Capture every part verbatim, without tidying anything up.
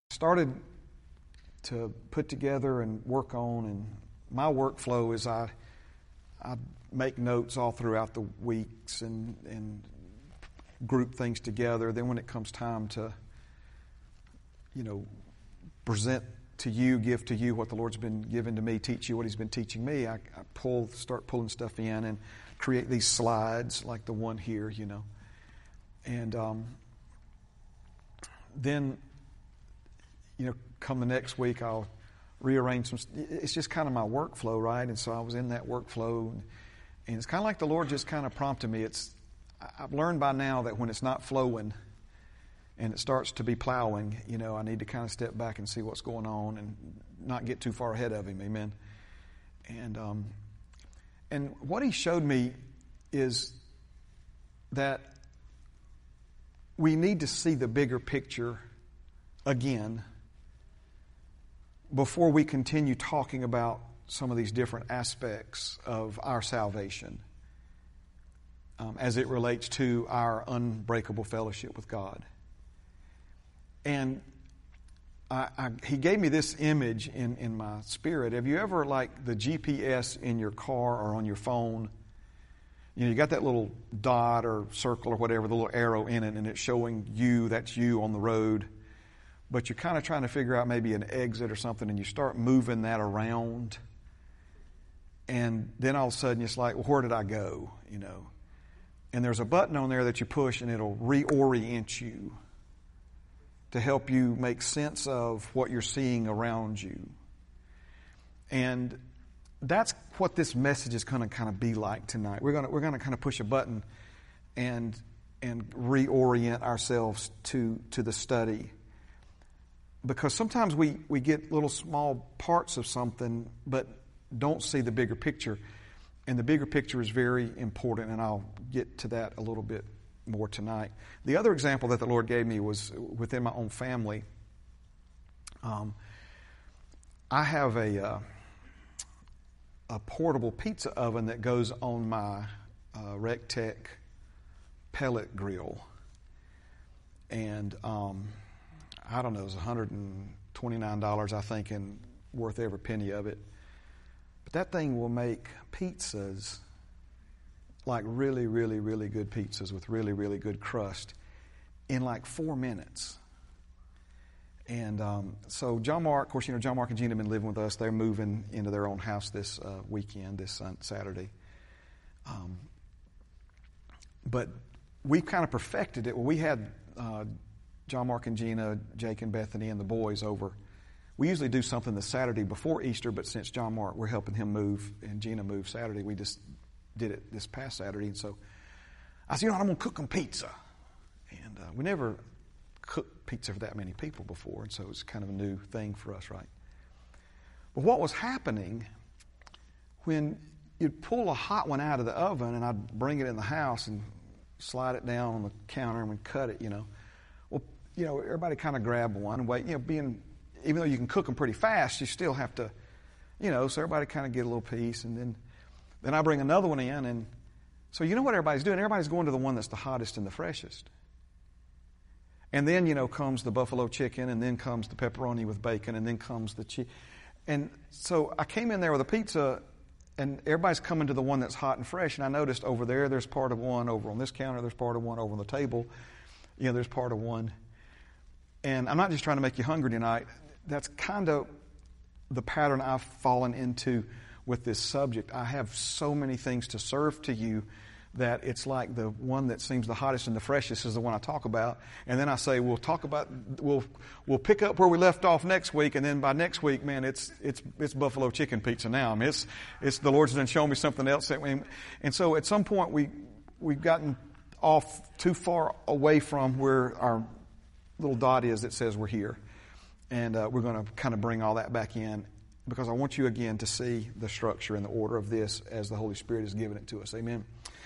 started to put together and work on, and my workflow is I I make notes all throughout the weeks and, and group things together. Then when it comes time to, you know, present to you, give to you what the Lord's been given to me, teach you what He's been teaching me, I, I pull, start pulling stuff in and create these slides like the one here, you know. And um, then, you know, come the next week, I'll rearrange some. It's just kind of my workflow, right? And so I was in that workflow, and, and it's kind of like the Lord just kind of prompted me. It's I've learned by now that when it's not flowing and it starts to be plowing, you know, I need to kind of step back and see what's going on and not get too far ahead of Him. Amen. And um, and what He showed me is that we need to see the bigger picture again before we continue talking about some of these different aspects of our salvation um, as it relates to our unbreakable fellowship with God. And I, I, he gave me this image in, in my spirit. Have you ever, like the G P S in your car or on your phone, you know, you got that little dot or circle or whatever, the little arrow in it, and it's showing you, that's you on the road. But you're kind of trying to figure out maybe an exit or something, and you start moving that around. And then all of a sudden it's like, well, where did I go? You know. And there's a button on there that you push, and it'll reorient you to help you make sense of what you're seeing around you. And that's what this message is going to kind of be like tonight. We're going to we're going to kind of push a button and and reorient ourselves to to the study. Because sometimes we, we get little small parts of something but don't see the bigger picture. And the bigger picture is very important, and I'll get to that a little bit more tonight. The other example that the Lord gave me was within my own family. Um, I have a uh, a portable pizza oven that goes on my uh, Rectech pellet grill. And Um, I don't know, it was one hundred twenty-nine dollars, I think, and worth every penny of it. But that thing will make pizzas, like really, really, really good pizzas with really, really good crust in like four minutes. And um, so John Mark, of course, you know, John Mark and Gina have been living with us. They're moving into their own house this uh, weekend, this Saturday. Um, but we've kind of perfected it. Well, we had Uh, John Mark and Gina, Jake and Bethany, and the boys over. We usually do something the Saturday before Easter, but since John Mark, we're helping him move, and Gina moved Saturday, we just did it this past Saturday. And so I said, you know what, I'm going to cook them pizza. And uh, we never cooked pizza for that many people before, and so it was kind of a new thing for us, right? But what was happening, when you'd pull a hot one out of the oven, and I'd bring it in the house and slide it down on the counter and we'd cut it, you know, you know, everybody kind of grab one and wait. You know, being, even though you can cook them pretty fast, you still have to, you know, so everybody kind of get a little piece. And then, then I bring another one in. And so you know what everybody's doing? Everybody's going to the one that's the hottest and the freshest. And then, you know, comes the buffalo chicken, and then comes the pepperoni with bacon, and then comes the cheese. And so I came in there with a pizza, and everybody's coming to the one that's hot and fresh. And I noticed over there, there's part of one. Over on this counter, there's part of one. Over on the table, you know, there's part of one. And I'm not just trying to make you hungry tonight. That's kind of the pattern I've fallen into with this subject. I have so many things to serve to you that it's like the one that seems the hottest and the freshest is the one I talk about. And then I say, we'll talk about, we'll we'll pick up where we left off next week. And then by next week, man, it's it's it's buffalo chicken pizza now. I mean, it's it's the Lord's done shown me something else. That we, and so at some point we we've gotten off too far away from where our little dot is that says we're here. And uh, we're going to kind of bring all that back in, because I want you again to see the structure and the order of this as the Holy Spirit has given it to us. Amen.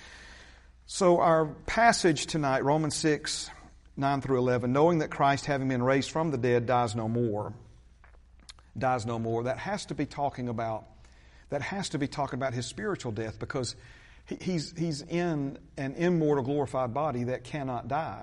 So our passage tonight, Romans six, nine through eleven, knowing that Christ, having been raised from the dead, dies no more. Dies no more. That has to be talking about, that has to be talking about His spiritual death, because he, he's, he's in an immortal, glorified body that cannot die.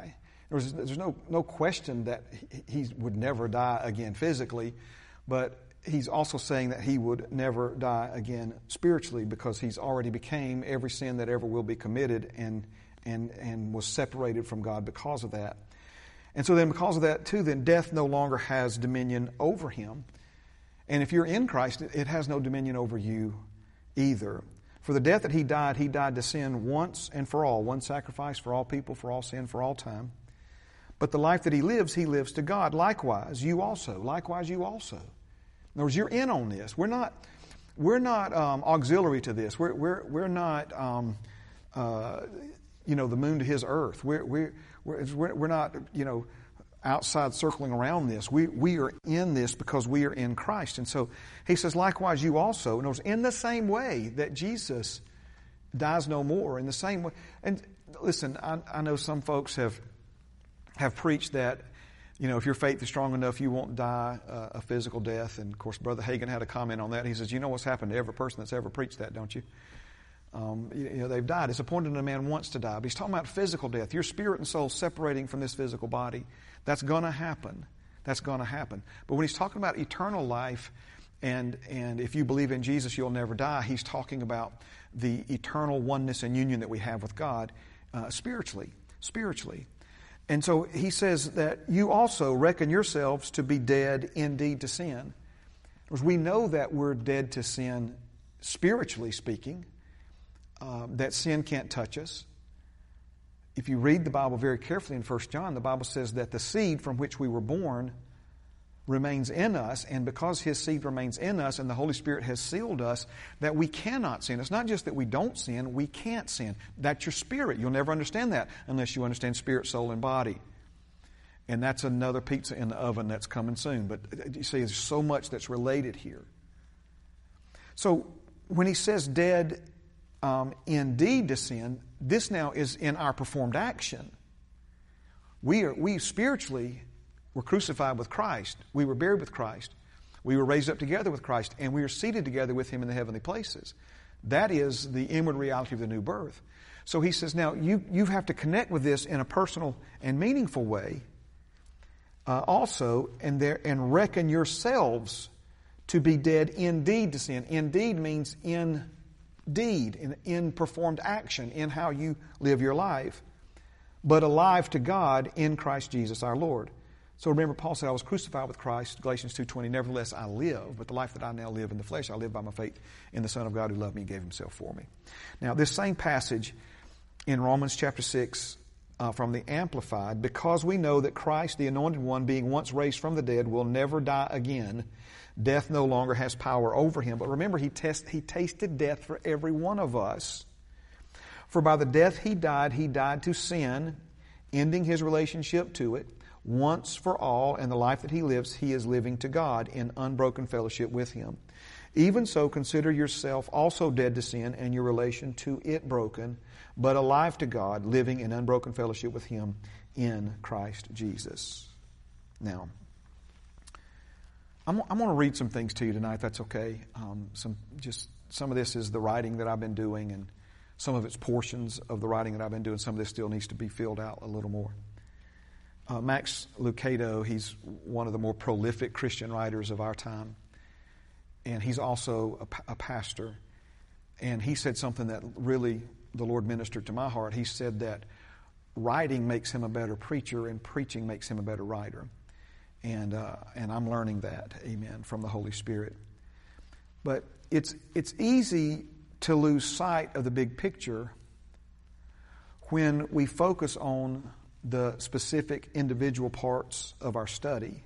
There's, there's no, no question that he, he would never die again physically, but he's also saying that he would never die again spiritually, because he's already became every sin that ever will be committed and and and was separated from God because of that. And so then because of that too, then death no longer has dominion over him. And if you're in Christ, it has no dominion over you either. For the death that he died, he died to sin once and for all. One sacrifice for all people, for all sin, for all time. But the life that he lives, he lives to God. Likewise, you also. Likewise, you also. In other words, you're in on this. We're not, we're not um, auxiliary to this. We're, we're, we're not, um, uh, you know, the moon to his earth. We're, we're, we're, we're not, you know, outside circling around this. We, we are in this because we are in Christ. And so he says, likewise, you also. In other words, in the same way that Jesus dies no more, in the same way. And listen, I, I know some folks have have preached that, you know, if your faith is strong enough, you won't die uh, a physical death. And, of course, Brother Hagin had a comment on that. He says, you know what's happened to every person that's ever preached that, don't you? Um, you, you know, they've died. It's appointed a man wants to die. But he's talking about physical death. Your spirit and soul separating from this physical body. That's going to happen. That's going to happen. But when he's talking about eternal life, and and if you believe in Jesus, you'll never die, he's talking about the eternal oneness and union that we have with God uh, spiritually. Spiritually. And so he says that you also reckon yourselves to be dead indeed to sin. Because we know that we're dead to sin spiritually speaking, uh, that sin can't touch us. If you read the Bible very carefully in First John, the Bible says that the seed from which we were born remains in us, and because his seed remains in us and the Holy Spirit has sealed us, that we cannot sin. It's not just that we don't sin, we can't sin. That's your spirit. You'll never understand that unless you understand spirit, soul, and body. And that's another pizza in the oven that's coming soon. But you see, there's so much that's related here. So when he says dead um, indeed to sin, this now is in our performed action. We are we spiritually were crucified with Christ. We were buried with Christ. We were raised up together with Christ, and we are seated together with him in the heavenly places. That is the inward reality of the new birth. So he says, now you, you have to connect with this in a personal and meaningful way uh, also, and, there, and reckon yourselves to be dead indeed to sin. Indeed means in deed, in, in performed action, in how you live your life, but alive to God in Christ Jesus our Lord. So remember, Paul said, I was crucified with Christ, Galatians two twenty, nevertheless I live, but the life that I now live in the flesh, I live by my faith in the Son of God who loved me and gave himself for me. Now, this same passage in Romans chapter six uh, from the Amplified, because we know that Christ, the Anointed One, being once raised from the dead, will never die again, death no longer has power over him. But remember, he, test, he tasted death for every one of us. For by the death he died, he died to sin, ending his relationship to it. Once for all, and the life that he lives, he is living to God in unbroken fellowship with him. Even so, consider yourself also dead to sin and your relation to it broken, but alive to God, living in unbroken fellowship with him in Christ Jesus. Now, I'm, I'm going to read some things to you tonight, if that's okay. Um, some just some of this is the writing that I've been doing, and some of it's portions of the writing that I've been doing. Some of this still needs to be filled out a little more. Uh, Max Lucado, he's one of the more prolific Christian writers of our time. And he's also a, a pastor. And he said something that really the Lord ministered to my heart. He said that writing makes him a better preacher and preaching makes him a better writer. And uh, and I'm learning that, amen, from the Holy Spirit. But it's it's easy to lose sight of the big picture when we focus on the specific individual parts of our study.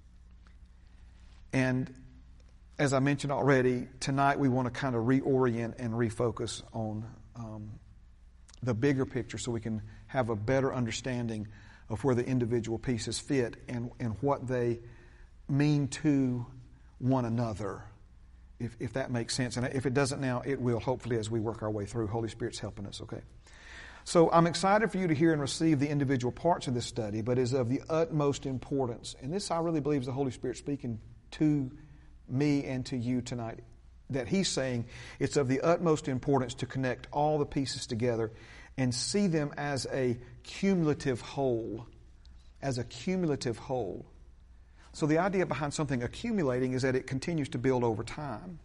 And as I mentioned already, tonight we want to kind of reorient and refocus on um, the bigger picture so we can have a better understanding of where the individual pieces fit and, and what they mean to one another, if, if that makes sense. And if it doesn't now, it will hopefully as we work our way through. Holy Spirit's helping us, okay? So I'm excited for you to hear and receive the individual parts of this study, but is of the utmost importance. And this I really believe is the Holy Spirit speaking to me and to you tonight, that He's saying it's of the utmost importance to connect all the pieces together and see them as a cumulative whole as a cumulative whole. So the idea behind something accumulating is that it continues to build over time.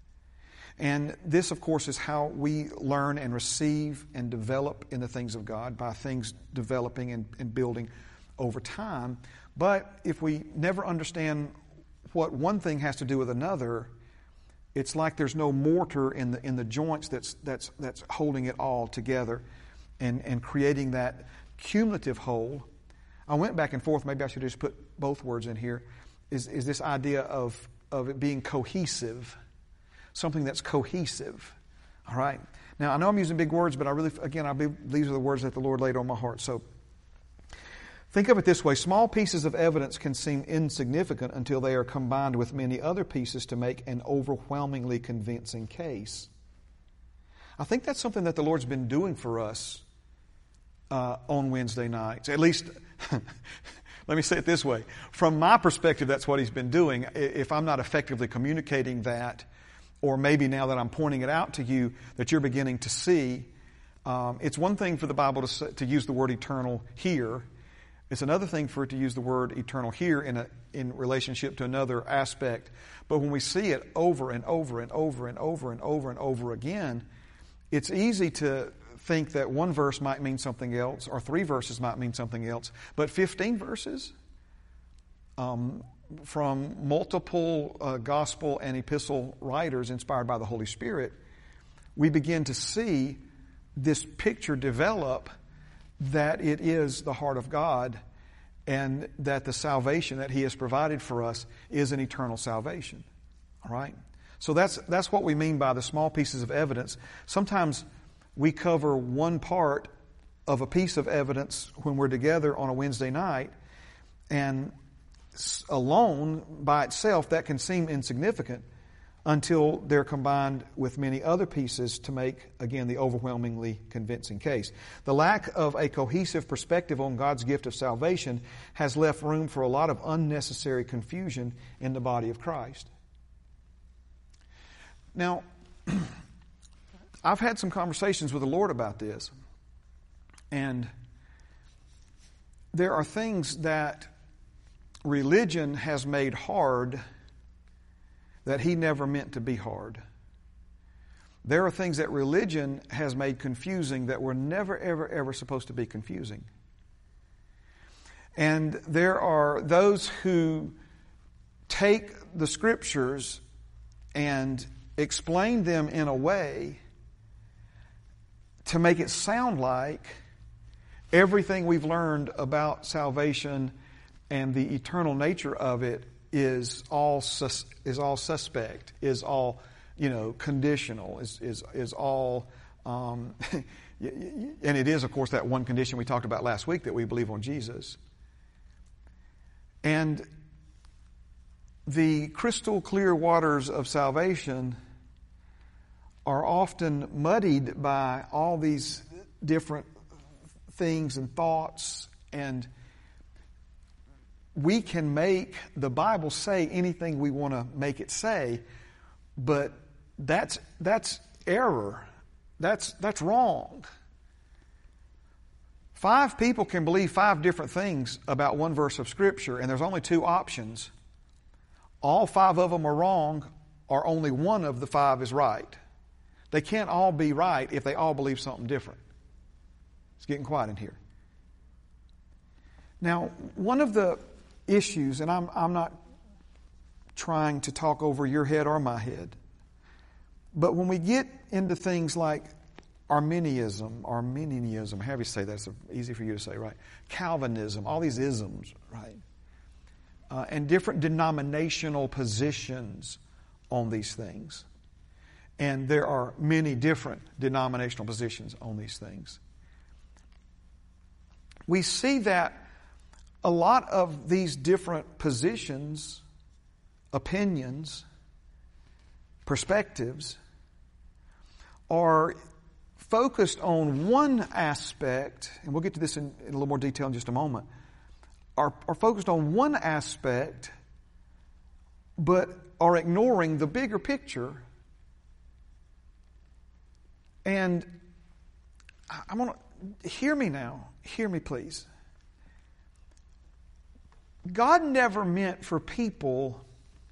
And this, of course, is how we learn and receive and develop in the things of God, by things developing and, and building over time. But if we never understand what one thing has to do with another, it's like there's no mortar in the in the joints that's that's that's holding it all together and, and creating that cumulative whole. I went back and forth, maybe I should just put both words in here, is, is this idea of, of it being cohesive. Something that's cohesive. All right? Now, I know I'm using big words, but I really, again, I believe these are the words that the Lord laid on my heart. So, think of it this way. Small pieces of evidence can seem insignificant until they are combined with many other pieces to make an overwhelmingly convincing case. I think that's something that the Lord's been doing for us uh, on Wednesday nights. At least, let me say it this way. From my perspective, that's what He's been doing. If I'm not effectively communicating that, or maybe now that I'm pointing it out to you that you're beginning to see, um, it's one thing for the Bible to, say, to use the word eternal here. It's another thing for it to use the word eternal here in a in relationship to another aspect. But when we see it over and over and over and over and over and over again, it's easy to think that one verse might mean something else, or three verses might mean something else. But fifteen verses um, from multiple uh, gospel and epistle writers inspired by the Holy Spirit, we begin to see this picture develop that it is the heart of God and that the salvation that He has provided for us is an eternal salvation. All right? So that's that's what we mean by the small pieces of evidence. Sometimes we cover one part of a piece of evidence when we're together on a Wednesday night, and alone, by itself, that can seem insignificant until they're combined with many other pieces to make, again, the overwhelmingly convincing case. The lack of a cohesive perspective on God's gift of salvation has left room for a lot of unnecessary confusion in the body of Christ. Now, I've had some conversations with the Lord about this, and there are things that religion has made hard that He never meant to be hard. There are things that religion has made confusing that were never, ever, ever supposed to be confusing. And there are those who take the Scriptures and explain them in a way to make it sound like everything we've learned about salvation and the eternal nature of it is all sus, is all suspect, is all, you know, conditional, is is is all, um, and it is, of course, that one condition we talked about last week, that we believe on Jesus. And the crystal clear waters of salvation are often muddied by all these different things and thoughts, and we can make the Bible say anything we want to make it say, but that's that's error. That's that's wrong. Five people can believe five different things about one verse of Scripture, and there's only two options. All five of them are wrong, or only one of the five is right. They can't all be right if they all believe something different. It's getting quiet in here. Now, one of the issues, and I'm I'm not trying to talk over your head or my head, but when we get into things like Arminianism, Arminianism, however you say that, it's easy for you to say, right? Calvinism, all these isms, right? Uh, and different denominational positions on these things. And there are many different denominational positions on these things. We see that a lot of these different positions, opinions, perspectives are focused on one aspect, and we'll get to this in, in a little more detail in just a moment, are, are focused on one aspect, but are ignoring the bigger picture. And I'm going to, hear me now, hear me please. God never meant for people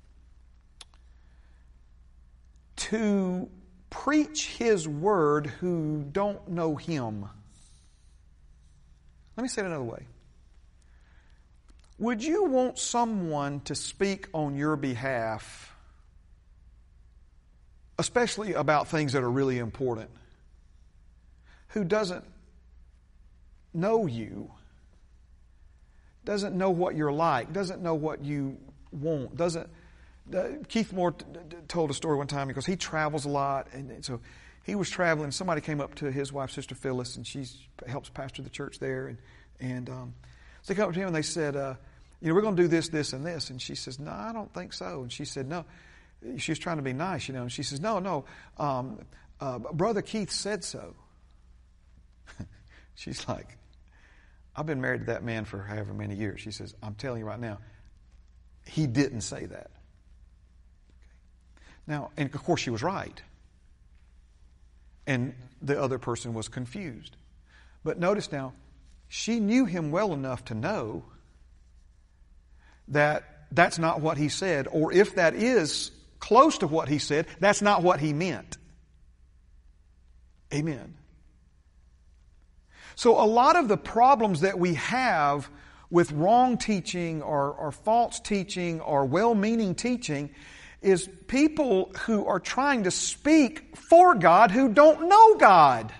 to preach His Word who don't know Him. Let me say it another way. Would you want someone to speak on your behalf, especially about things that are really important, who doesn't know you, doesn't know what you're like, doesn't know what you want, doesn't... Uh, Keith Moore t- t- told a story one time because he travels a lot, and, and so he was traveling. Somebody came up to his wife, Sister Phyllis, and she helps pastor the church there. And and um, so they came up to him and they said, uh, "You know, we're going to do this, this, and this." And she says, "No, I don't think so." And she said, "No." She was trying to be nice, you know. And she says, "No, no, um, uh, Brother Keith said so." She's like, "I've been married to that man for however many years." She says, "I'm telling you right now, he didn't say that." Now, and of course she was right. And the other person was confused. But notice now, she knew him well enough to know that that's not what he said, or if that is close to what he said, that's not what he meant. Amen. So a lot of the problems that we have with wrong teaching or, or false teaching or well-meaning teaching is people who are trying to speak for God who don't know God.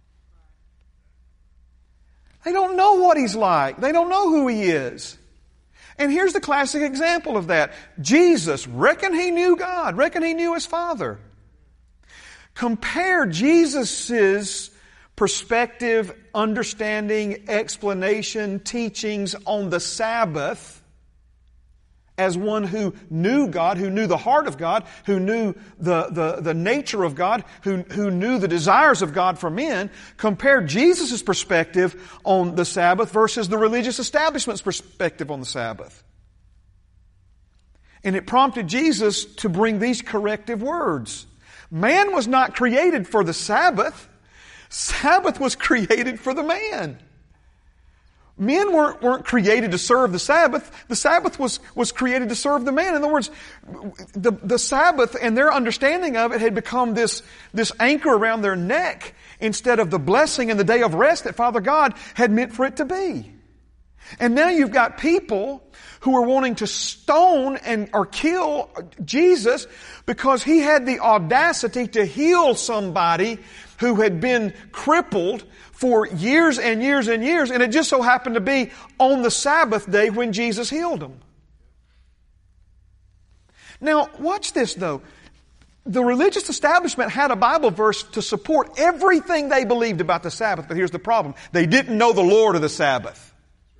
They don't know what He's like. They don't know who He is. And here's the classic example of that. Jesus, reckon He knew God, reckon He knew His Father. Compare Jesus' perspective, understanding, explanation, teachings on the Sabbath as one who knew God, who knew the heart of God, who knew the, the, the nature of God, who, who knew the desires of God for men. Compare Jesus' perspective on the Sabbath versus the religious establishment's perspective on the Sabbath. And it prompted Jesus to bring these corrective words. Man was not created for the Sabbath. Sabbath was created for the man. Men weren't, weren't created to serve the Sabbath. The Sabbath was, was created to serve the man. In other words, the, the Sabbath and their understanding of it had become this, this anchor around their neck instead of the blessing and the day of rest that Father God had meant for it to be. And now you've got people who are wanting to stone and or kill Jesus because He had the audacity to heal somebody who had been crippled for years and years and years, and it just so happened to be on the Sabbath day when Jesus healed him. Now, watch this though. The religious establishment had a Bible verse to support everything they believed about the Sabbath, but here's the problem. They didn't know the Lord of the Sabbath.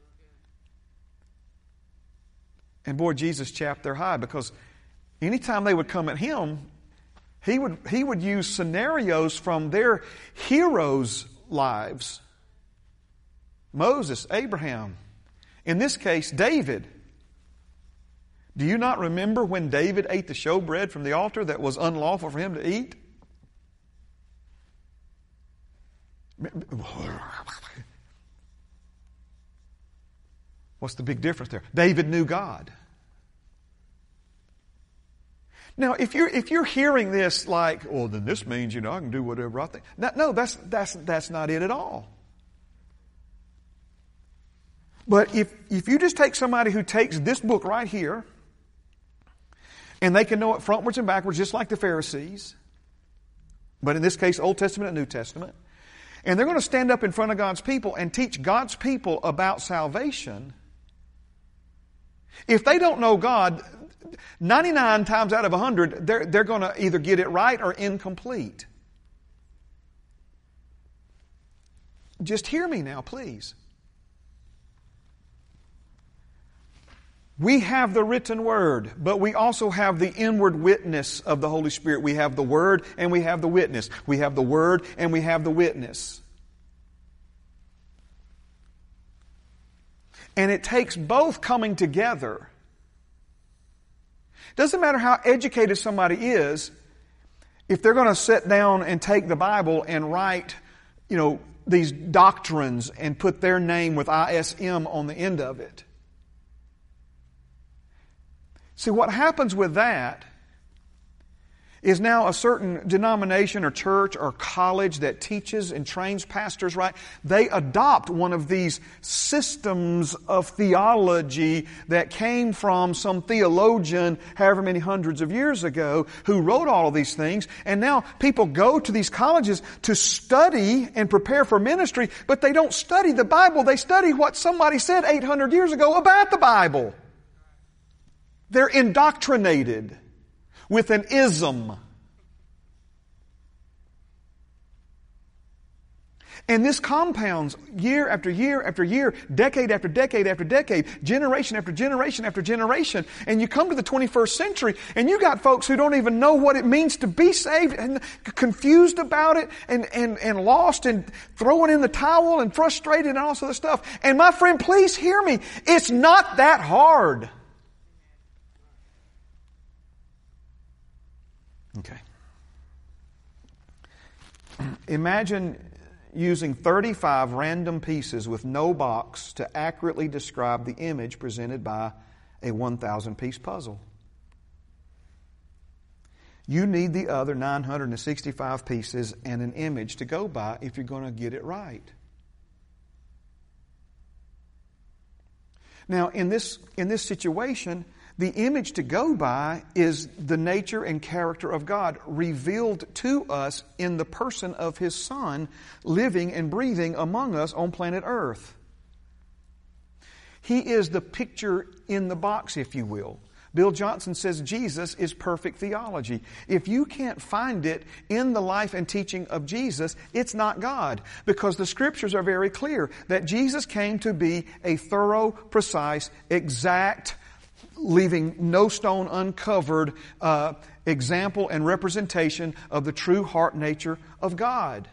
And boy, Jesus chapped their hide because anytime they would come at Him, He would, he would use scenarios from their heroes' lives. Moses, Abraham, in this case, David. Do you not remember when David ate the showbread from the altar that was unlawful for him to eat? What's the big difference there? David knew God. Now, if you're if you're hearing this like, well, then this means, you know, I can do whatever I think. No, no, that's that's that's not it at all. But if if you just take somebody who takes this book right here, and they can know it frontwards and backwards, just like the Pharisees, but in this case, Old Testament and New Testament, and they're going to stand up in front of God's people and teach God's people about salvation. If they don't know God, ninety-nine times out of one hundred, they're, they're going to either get it right or incomplete. Just hear me now, please. We have the written Word, but we also have the inward witness of the Holy Spirit. We have the Word and we have the witness. We have the Word and we have the witness. And it takes both coming together. Doesn't matter how educated somebody is, if they're going to sit down and take the Bible and write, you know, these doctrines and put their name with I S M on the end of it. See, what happens with that is now a certain denomination or church or college that teaches and trains pastors, right? They adopt one of these systems of theology that came from some theologian however many hundreds of years ago who wrote all of these things. And now people go to these colleges to study and prepare for ministry, but they don't study the Bible. They study what somebody said eight hundred years ago about the Bible. They're indoctrinated with an ism. And this compounds year after year after year, decade after decade after decade, generation after generation after generation. And you come to the twenty-first century and you got folks who don't even know what it means to be saved and confused about it and, and, and lost and throwing in the towel and frustrated and all this other stuff. And my friend, please hear me. It's not that hard. Okay. Imagine using thirty-five random pieces with no box to accurately describe the image presented by a one thousand piece puzzle. You need the other nine hundred sixty-five pieces and an image to go by if you're going to get it right. Now, in this, in this situation, the image to go by is the nature and character of God revealed to us in the person of His Son living and breathing among us on planet Earth. He is the picture in the box, if you will. Bill Johnson says Jesus is perfect theology. If you can't find it in the life and teaching of Jesus, it's not God. Because the Scriptures are very clear that Jesus came to be a thorough, precise, exact, leaving no stone uncovered uh, example and representation of the true heart nature of God.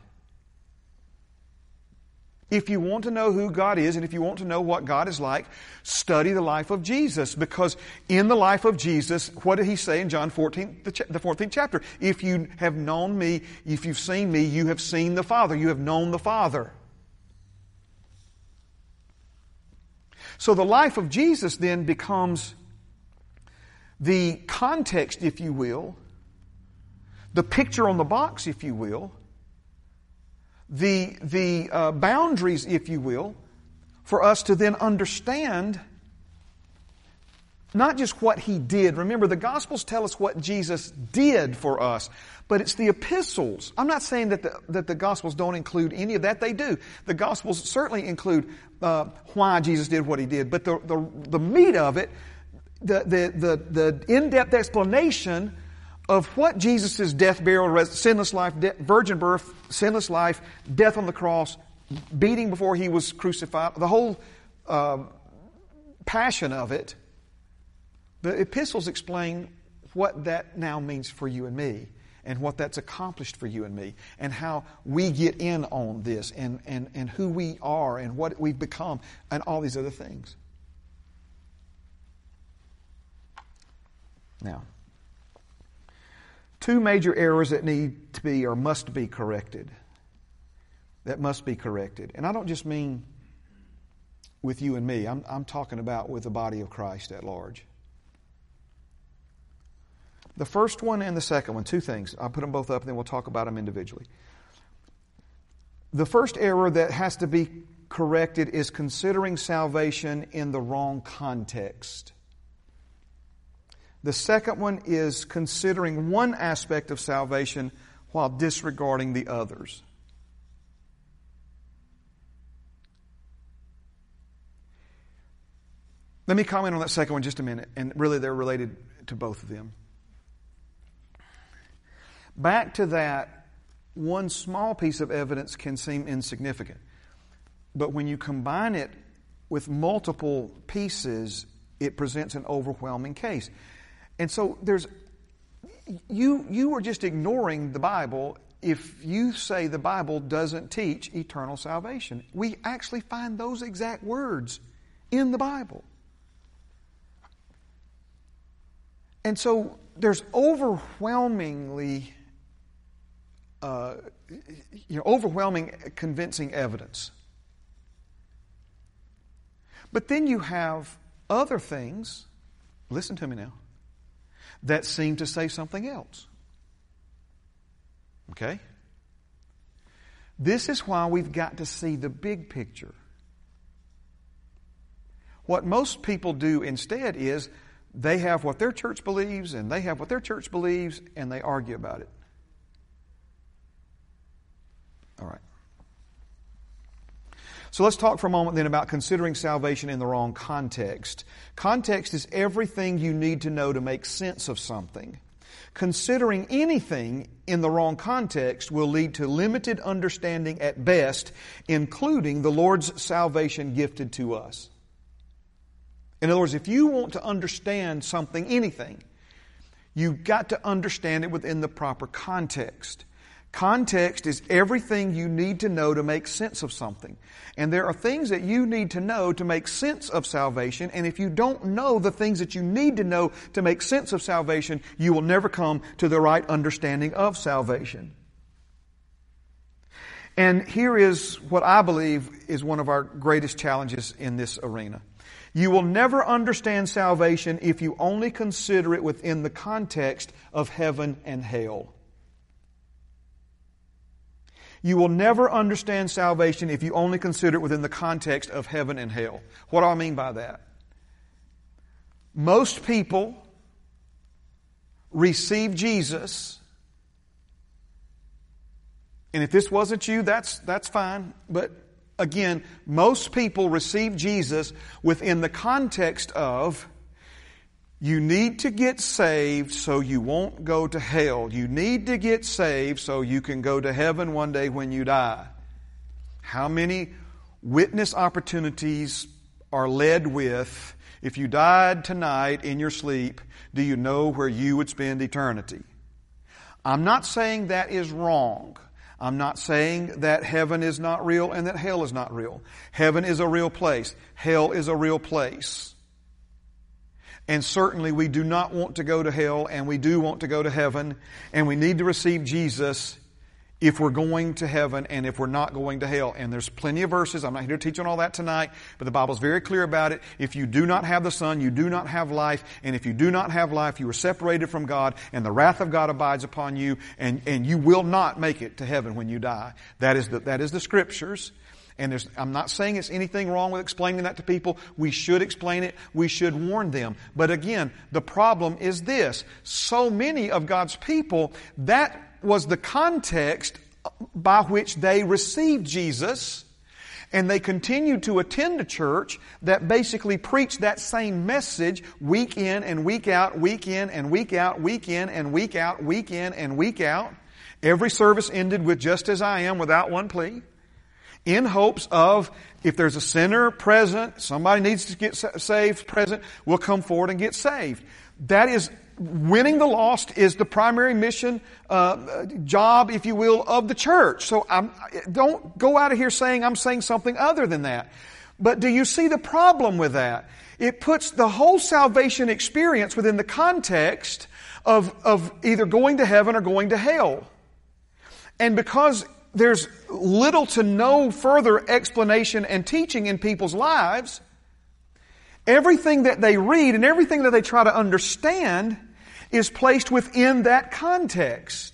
If you want to know who God is and if you want to know what God is like, study the life of Jesus. Because in the life of Jesus, what did He say in John fourteen, the fourteenth chapter? If you have known me, if you've seen me, you have seen the Father. You have known the Father. So the life of Jesus then becomes the context, if you will, the picture on the box, if you will, the, the uh, boundaries, if you will, for us to then understand not just what He did. Remember, the Gospels tell us what Jesus did for us, but it's the epistles. I'm not saying that the, that the Gospels don't include any of that. They do. The Gospels certainly include uh, why Jesus did what He did, but the, the, the meat of it, The, the, the, the in-depth explanation of what Jesus' death, burial, sinless life, de- virgin birth, sinless life, death on the cross, beating before He was crucified, the whole uh, passion of it, the epistles explain what that now means for you and me and what that's accomplished for you and me and how we get in on this and, and, and who we are and what we've become and all these other things. Now, two major errors that need to be or must be corrected. That must be corrected. And I don't just mean with you and me. I'm, I'm talking about with the body of Christ at large. The first one and the second one, two things. I'll put them both up and then we'll talk about them individually. The first error that has to be corrected is considering salvation in the wrong context. The second one is considering one aspect of salvation while disregarding the others. Let me comment on that second one just a minute, and really they're related to both of them. Back to that, one small piece of evidence can seem insignificant. But when you combine it with multiple pieces, it presents an overwhelming case. And so there's you you are just ignoring the Bible if you say the Bible doesn't teach eternal salvation. We actually find those exact words in the Bible. And so there's overwhelmingly uh, you know, overwhelming convincing evidence. But then you have other things, listen to me now, that seem to say something else. Okay? This is why we've got to see the big picture. What most people do instead is they have what their church believes and they have what their church believes and they argue about it. All right. So let's talk for a moment then about considering salvation in the wrong context. Context is everything you need to know to make sense of something. Considering anything in the wrong context will lead to limited understanding at best, including the Lord's salvation gifted to us. In other words, if you want to understand something, anything, you've got to understand it within the proper context. Context is everything you need to know to make sense of something. And there are things that you need to know to make sense of salvation, and if you don't know the things that you need to know to make sense of salvation, you will never come to the right understanding of salvation. And here is what I believe is one of our greatest challenges in this arena. You will never understand salvation if you only consider it within the context of heaven and hell. You will never understand salvation if you only consider it within the context of heaven and hell. What do I mean by that? Most people receive Jesus, and if this wasn't you, that's, that's fine, but again, most people receive Jesus within the context of you need to get saved so you won't go to hell. You need to get saved so you can go to heaven one day when you die. How many witness opportunities are led with, if you died tonight in your sleep, do you know where you would spend eternity? I'm not saying that is wrong. I'm not saying that heaven is not real and that hell is not real. Heaven is a real place. Hell is a real place. And certainly we do not want to go to hell, and we do want to go to heaven, and we need to receive Jesus if we're going to heaven and if we're not going to hell. And there's plenty of verses. I'm not here to teach on all that tonight, but the Bible's very clear about it. If you do not have the Son, you do not have life. And if you do not have life, you are separated from God, and the wrath of God abides upon you, and, and you will not make it to heaven when you die. That is the, that is the Scriptures. And there's, I'm not saying it's anything wrong with explaining that to people. We should explain it. We should warn them. But again, the problem is this. So many of God's people, that was the context by which they received Jesus, and they continued to attend a church that basically preached that same message week in and week out, week in and week out, week in and week out, week in and week out. Every service ended with "just as I am," without one plea, in hopes of, if there's a sinner present, somebody needs to get saved present, we'll come forward and get saved. That is, winning the lost is the primary mission, uh, job, if you will, of the church. So I'm, don't go out of here saying I'm saying something other than that. But do you see the problem with that? It puts the whole salvation experience within the context of, of either going to heaven or going to hell. And because there's little to no further explanation and teaching in people's lives, everything that they read and everything that they try to understand is placed within that context.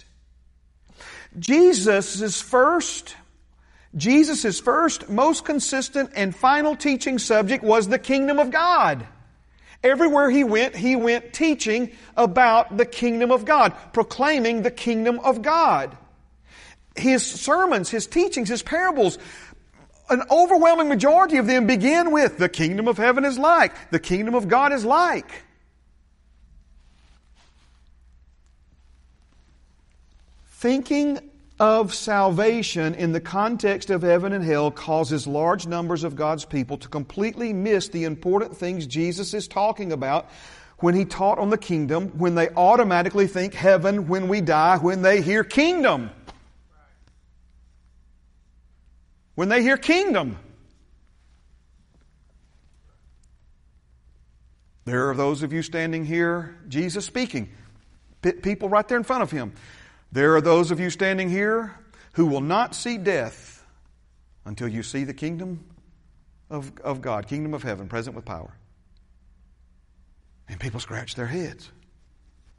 Jesus' first, Jesus' first, most consistent and final teaching subject was the kingdom of God. Everywhere He went, He went teaching about the kingdom of God, proclaiming the kingdom of God. His sermons, His teachings, His parables, an overwhelming majority of them begin with, the kingdom of heaven is like, the kingdom of God is like. Thinking of salvation in the context of heaven and hell causes large numbers of God's people to completely miss the important things Jesus is talking about when He taught on the kingdom, when they automatically think heaven when we die, when they hear kingdom. When they hear kingdom. There are those of you standing here, Jesus speaking, people right there in front of Him. There are those of you standing here who will not see death until you see the kingdom of, of God, kingdom of heaven, present with power. And people scratch their heads.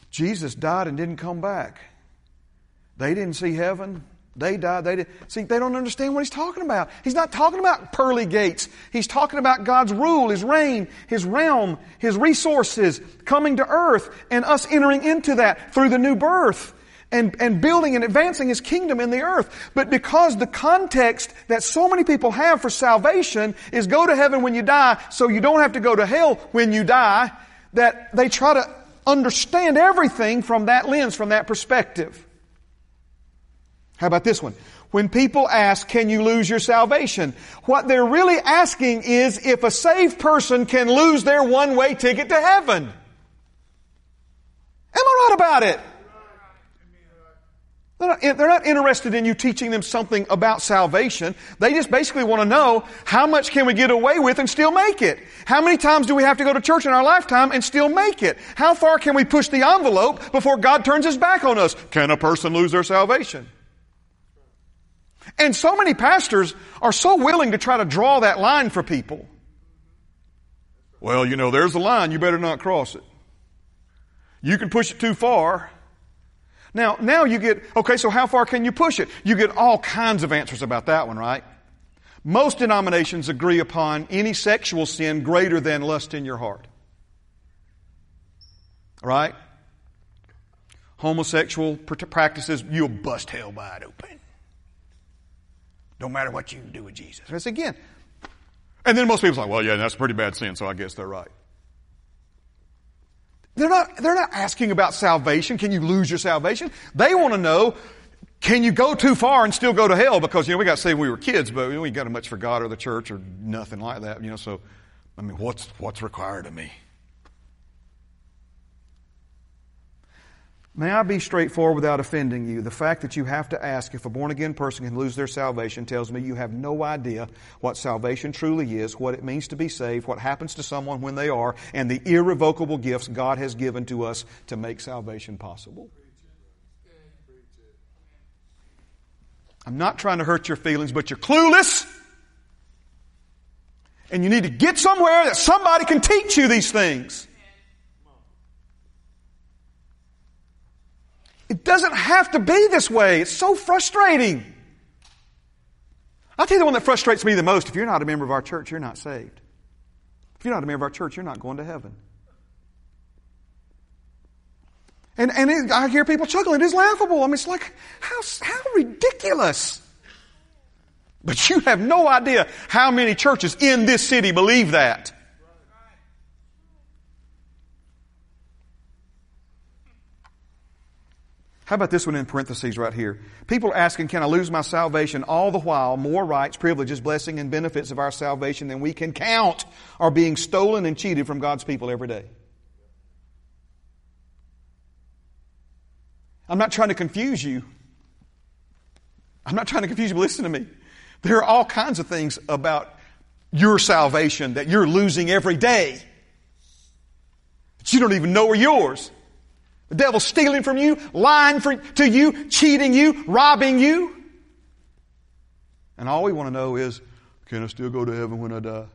Jesus died and didn't come back. They didn't see heaven. They died. They didn't. See, they don't understand what he's talking about. He's not talking about pearly gates. He's talking about God's rule, His reign, His realm, His resources coming to earth and us entering into that through the new birth and, and building and advancing His kingdom in the earth. But because the context that so many people have for salvation is go to heaven when you die so you don't have to go to hell when you die, that they try to understand everything from that lens, from that perspective. How about this one? When people ask, can you lose your salvation? What they're really asking is if a saved person can lose their one-way ticket to heaven. Am I right about it? They're not, they're not interested in you teaching them something about salvation. They just basically want to know how much can we get away with and still make it? How many times do we have to go to church in our lifetime and still make it? How far can we push the envelope before God turns His back on us? Can a person lose their salvation? And so many pastors are so willing to try to draw that line for people. Well, you know, there's the line. You better not cross it. You can push it too far. Now, now you get, okay, so how far can you push it? You get all kinds of answers about that one, right? Most denominations agree upon any sexual sin greater than lust in your heart. Right? Homosexual practices, you'll bust hell wide open. Don't matter what you do with Jesus. That's again. And then most people are like, well, yeah, that's a pretty bad sin, so I guess they're right. They're not, they're not asking about salvation. Can you lose your salvation? They want to know, can you go too far and still go to hell? Because, you know, we got to say when we were kids, but we ain't got much for God or the church or nothing like that, you know, so, I mean, what's, what's required of me? May I be straightforward without offending you? The fact that you have to ask if a born-again person can lose their salvation tells me you have no idea what salvation truly is, what it means to be saved, what happens to someone when they are, and the irrevocable gifts God has given to us to make salvation possible. I'm not trying to hurt your feelings, but you're clueless. And you need to get somewhere that somebody can teach you these things. It doesn't have to be this way. It's so frustrating. I'll tell you the one that frustrates me the most. If you're not a member of our church, you're not saved. If you're not a member of our church, you're not going to heaven. And, and it, I hear people chuckling. It is laughable. I mean, it's like, how, how ridiculous. But you have no idea how many churches in this city believe that. How about this one in parentheses right here? People are asking, can I lose my salvation? All the while, more rights, privileges, blessing, and benefits of our salvation than we can count are being stolen and cheated from God's people every day. I'm not trying to confuse you. I'm not trying to confuse you, but listen to me. There are all kinds of things about your salvation that you're losing every day that you don't even know are yours. The devil's stealing from you, lying for, to you, cheating you, robbing you. And all we want to know is, can I still go to heaven when I die?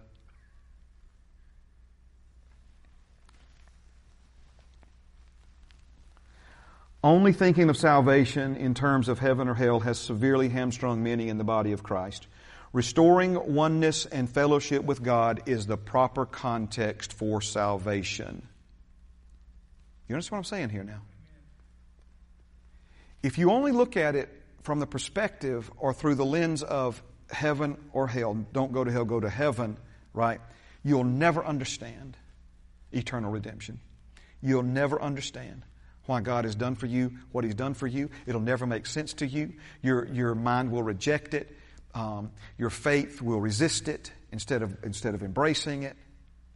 Only thinking of salvation in terms of heaven or hell has severely hamstrung many in the body of Christ. Restoring oneness and fellowship with God is the proper context for salvation. You understand what I'm saying here now? If you only look at it from the perspective or through the lens of heaven or hell, don't go to hell, go to heaven, right? You'll never understand eternal redemption. You'll never understand why God has done for you what He's done for you. It'll never make sense to you. Your, your mind will reject it. Um, your faith will resist it instead of, instead of embracing it.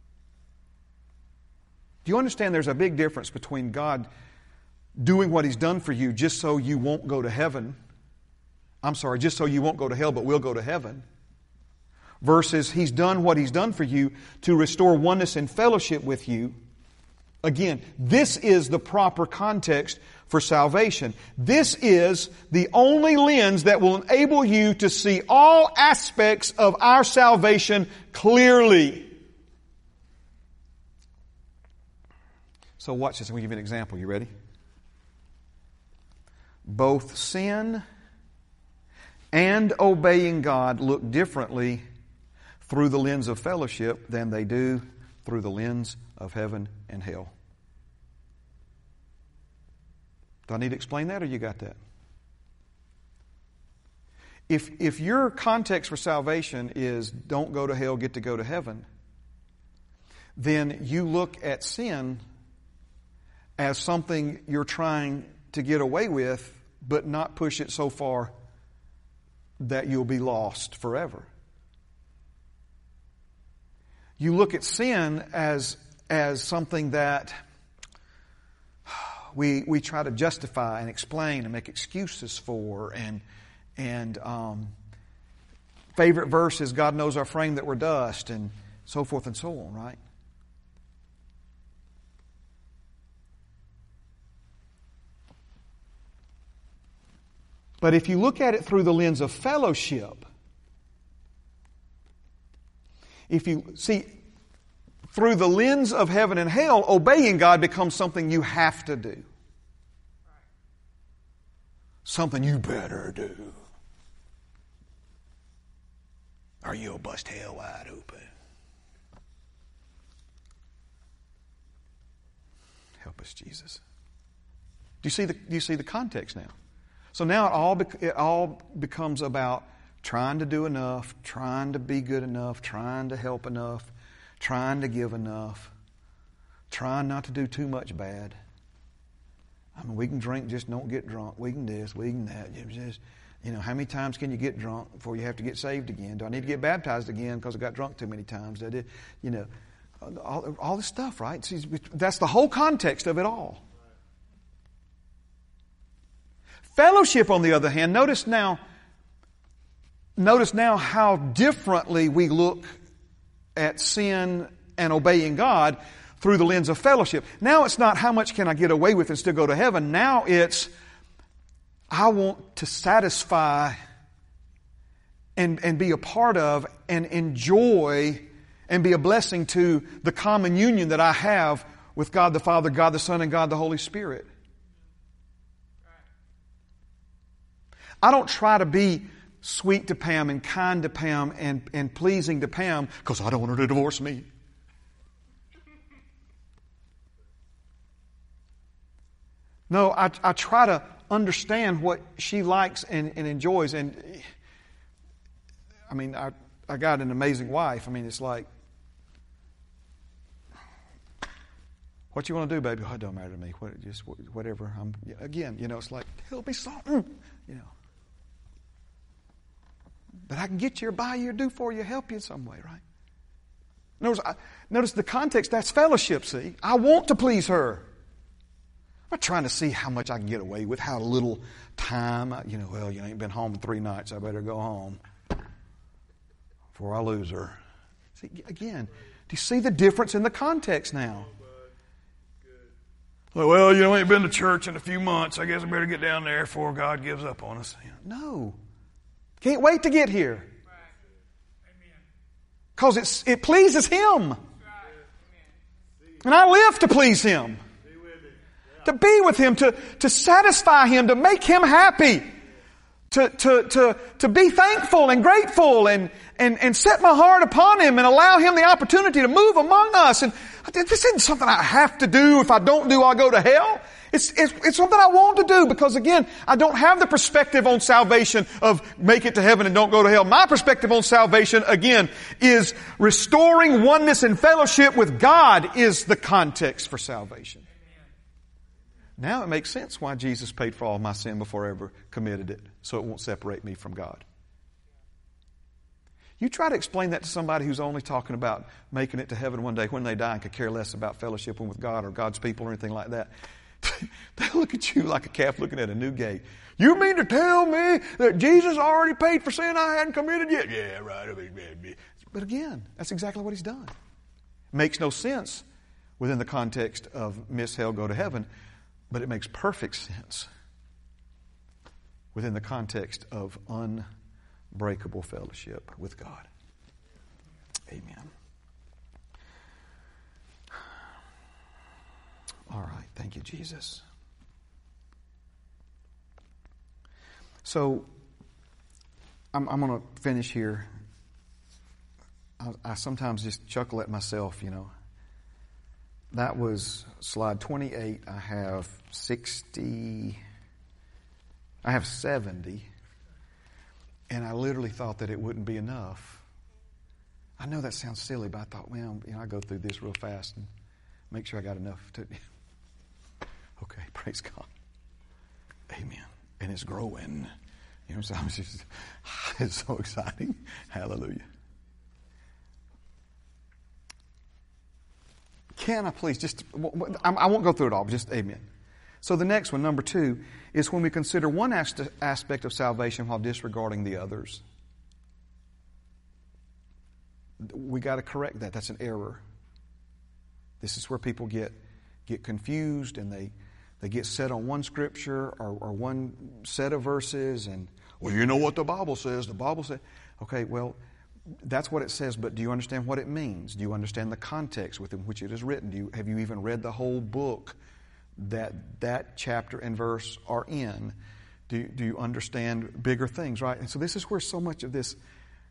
Do you understand there's a big difference between God doing what He's done for you just so you won't go to heaven? I'm sorry, just so you won't go to hell, but will go to heaven. Versus He's done what He's done for you to restore oneness and fellowship with you. Again, this is the proper context for salvation. This is the only lens that will enable you to see all aspects of our salvation clearly. So watch this. I'm going to give you an example. You ready? both sin and obeying God look differently through the lens of fellowship than they do through the lens of heaven and hell. Do I need to explain that, or you got that? If, if your context for salvation is don't go to hell, get to go to heaven, then you look at sin as something you're trying to get away with, but not push it so far that you'll be lost forever. You look at sin as, as something that we, we try to justify and explain and make excuses for, and, and, um, favorite verse is God knows our frame that we're dust, and so forth and so on, right? But if you look at it through the lens of fellowship, if you see, through the lens of heaven and hell, obeying God becomes something you have to do. Something you better do. Or you'll bust hell wide open. Help us, Jesus. Do you see the, do you see the context now? So now it all, it all becomes about trying to do enough, trying to be good enough, trying to help enough, trying to give enough, trying not to do too much bad. I mean, we can drink, just don't get drunk. We can this, we can that. Just, you know, how many times can you get drunk before you have to get saved again? Do I need to get baptized again because I got drunk too many times? I did, you know, all, all this stuff, right? See, that's the whole context of it all. Fellowship, on the other hand, notice now, notice now how differently we look at sin and obeying God through the lens of fellowship. Now it's not how much can I get away with and still go to heaven. Now it's I want to satisfy and, and be a part of and enjoy and be a blessing to the common union that I have with God the Father, God the Son, and God the Holy Spirit. I don't try to be sweet to Pam and kind to Pam and, and pleasing to Pam because I don't want her to divorce me. No, I, I try to understand what she likes and, and enjoys. And I mean, I, I got an amazing wife. I mean, it's like, what you want to do, baby? Oh, it don't matter to me. What, just whatever. I'm, again, you know, it's like, tell me something, you know. But I can get you or buy you or do for you, help you in some way, right? Notice, I, notice the context, that's fellowship, see? I want to please her. I'm not trying to see how much I can get away with, how little time. I, you know, well, you ain't been home in three nights. I better go home before I lose her. See, again, do you see the difference in the context now? Well, you know, I ain't been to church in a few months. I guess I better get down there before God gives up on us. No. Can't wait to get here. Because it's it pleases Him. And I live to please Him. To be with Him, to, to satisfy Him, to make Him happy. To, to, to, to be thankful and grateful and, and, and set my heart upon Him and allow Him the opportunity to move among us. And this isn't something I have to do. If I don't do, I'll go to hell. It's, it's, it's something I want to do because, again, I don't have the perspective on salvation of make it to heaven and don't go to hell. My perspective on salvation, again, is restoring oneness and fellowship with God is the context for salvation. Now it makes sense why Jesus paid for all my sin before I ever committed it, so it won't separate me from God. You try to explain that to somebody who's only talking about making it to heaven one day when they die and could care less about fellowshipping with God or God's people or anything like that. They look at you like a calf looking at a new gate. You mean to tell me that Jesus already paid for sin I hadn't committed yet? Yeah, right. But again, that's exactly what He's done. Makes no sense within the context of miss hell, go to heaven, but it makes perfect sense within the context of unbreakable fellowship with God. Amen. All right. Thank you, Jesus. So, I'm, I'm going to finish here. I, I sometimes just chuckle at myself, you know. That was slide twenty-eight. I have sixty, I have seventy, and I literally thought that it wouldn't be enough. I know that sounds silly, but I thought, well, you know, I go through this real fast and make sure I got enough to. Okay, praise God. Amen. And it's growing. You know, so I'm just, it's so exciting. Hallelujah. Can I please just, I won't go through it all, but just amen. So the next one, number two, is when we consider one aspect of salvation while disregarding the others. We got to correct that. That's an error. This is where people get get confused and they, they get set on one scripture or, or one set of verses and, well, you know what the Bible says. The Bible says, okay, well, that's what it says, but do you understand what it means? Do you understand the context within which it is written? Do you, have you even read the whole book that that chapter and verse are in? Do, do you understand bigger things, right? And so this is where so much of this,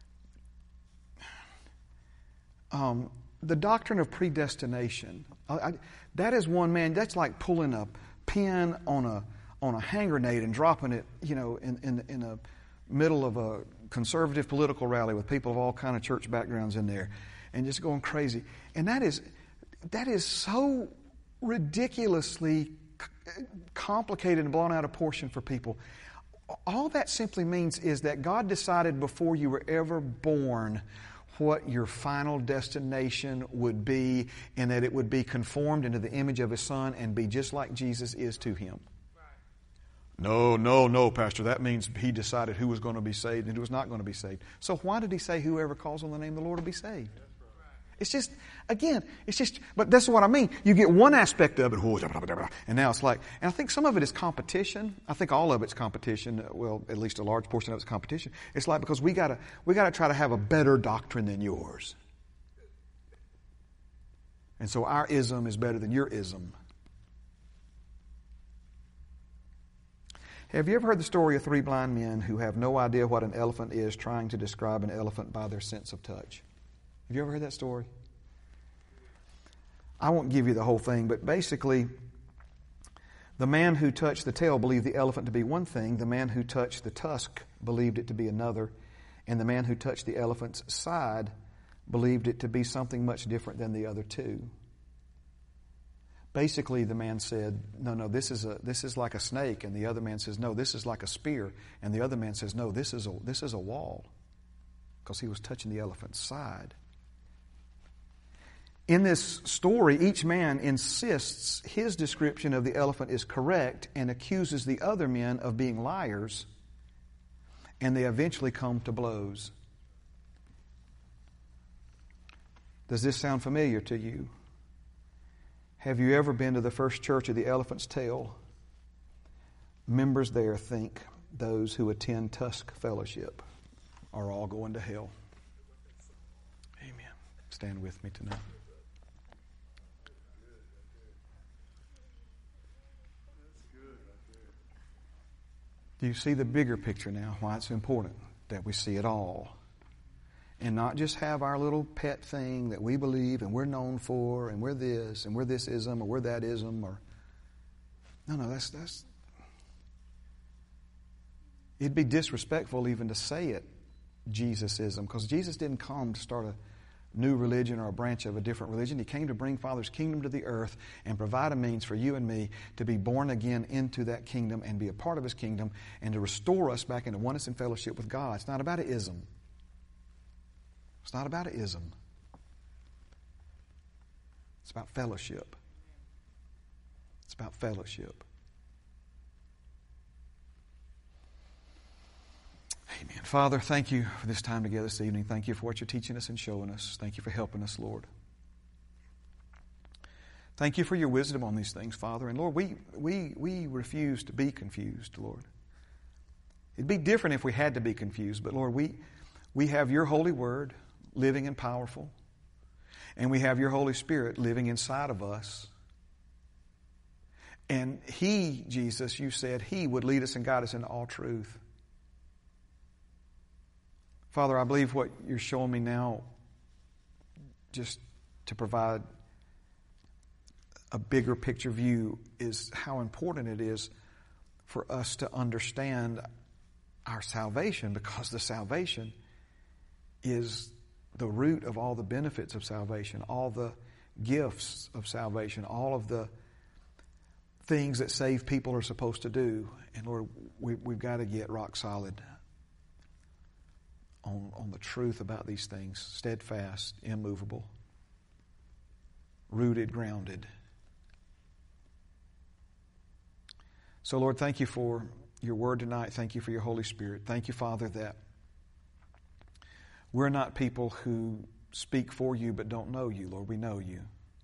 um, the doctrine of predestination, I, I, that is one, man, that's like pulling a pin on a on a hand grenade and dropping it, you know, in in, in the middle of a conservative political rally with people of all kind of church backgrounds in there, and just going crazy. And that is that is so ridiculously complicated and blown out of proportion for people. All that simply means is that God decided before you were ever born what your final destination would be, and that it would be conformed into the image of His Son and be just like Jesus is to Him. No, no, no, Pastor. That means He decided who was going to be saved and who was not going to be saved. So why did He say whoever calls on the name of the Lord will be saved? It's just, again, it's just, but that's what I mean. You get one aspect of it, and now it's like, and I think some of it is competition. I think all of it's competition. Well, at least a large portion of it's competition. It's like because we gotta, we gotta try to have a better doctrine than yours. And so our ism is better than your ism. Have you ever heard the story of three blind men who have no idea what an elephant is trying to describe an elephant by their sense of touch? Have you ever heard that story? I won't give you the whole thing, but basically, the man who touched the tail believed the elephant to be one thing, the man who touched the tusk believed it to be another, and the man who touched the elephant's side believed it to be something much different than the other two. Basically, the man said, no, no, this is a this is like a snake, and the other man says, no, this is like a spear, and the other man says, no, this is a this is a wall, because he was touching the elephant's side. In this story, each man insists his description of the elephant is correct and accuses the other men of being liars, and they eventually come to blows. Does this sound familiar to you? Have you ever been to the First Church of the Elephant's Tail? Members there think those who attend Tusk Fellowship are all going to hell. Amen. Stand with me tonight. Do you see the bigger picture now? Why it's important that we see it all. And not just have our little pet thing that we believe and we're known for and we're this and we're this ism or we're that ism or no, no, that's that's it'd be disrespectful even to say it Jesus-ism, because Jesus didn't come to start a new religion or a branch of a different religion. He came to bring Father's kingdom to the earth and provide a means for you and me to be born again into that kingdom and be a part of His kingdom and to restore us back into oneness and fellowship with God. It's not about an ism. It's not about an ism. It's about fellowship. It's about fellowship. Amen. Father, thank you for this time together this evening. Thank you for what you're teaching us and showing us. Thank you for helping us, Lord. Thank you for your wisdom on these things, Father. And Lord, we we we refuse to be confused, Lord. It'd be different if we had to be confused, but Lord, we we have your holy word living and powerful, and we have your Holy Spirit living inside of us. And He, Jesus, you said He would lead us and guide us into all truth. Father, I believe what you're showing me now, just to provide a bigger picture view, is how important it is for us to understand our salvation, because the salvation is the root of all the benefits of salvation, all the gifts of salvation, all of the things that saved people are supposed to do. And Lord, we, we've got to get rock solid on, on the truth about these things, steadfast, immovable, rooted, grounded. So Lord, thank you for your word tonight. Thank you for your Holy Spirit. Thank you, Father, that we're not people who speak for you but don't know you. Lord, we know you.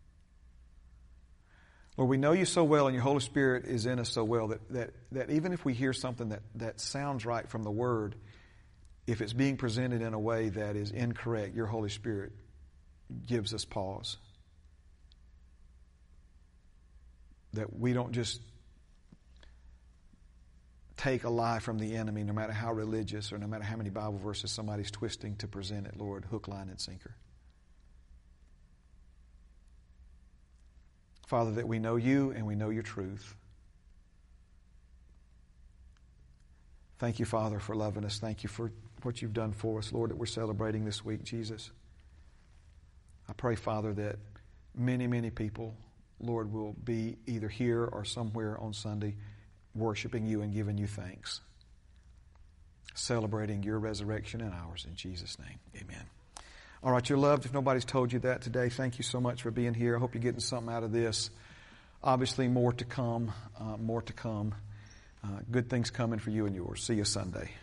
Lord, we know you so well, and your Holy Spirit is in us so well that, that, that even if we hear something that, that sounds right from the Word, if it's being presented in a way that is incorrect, your Holy Spirit gives us pause. That we don't just take a lie from the enemy, no matter how religious or no matter how many Bible verses somebody's twisting to present it, Lord, hook, line, and sinker. Father, that we know you and we know your truth. Thank you, Father, for loving us. Thank you for what you've done for us, Lord, that we're celebrating this week, Jesus. I pray, Father, that many, many people, Lord, will be either here or somewhere on Sunday worshiping you and giving you thanks, celebrating your resurrection and ours. In Jesus' name, amen. All right, you're loved. If nobody's told you that today, thank you so much for being here. I hope you're getting something out of this. Obviously, more to come, uh, more to come. Uh, good things coming for you and yours. See you Sunday.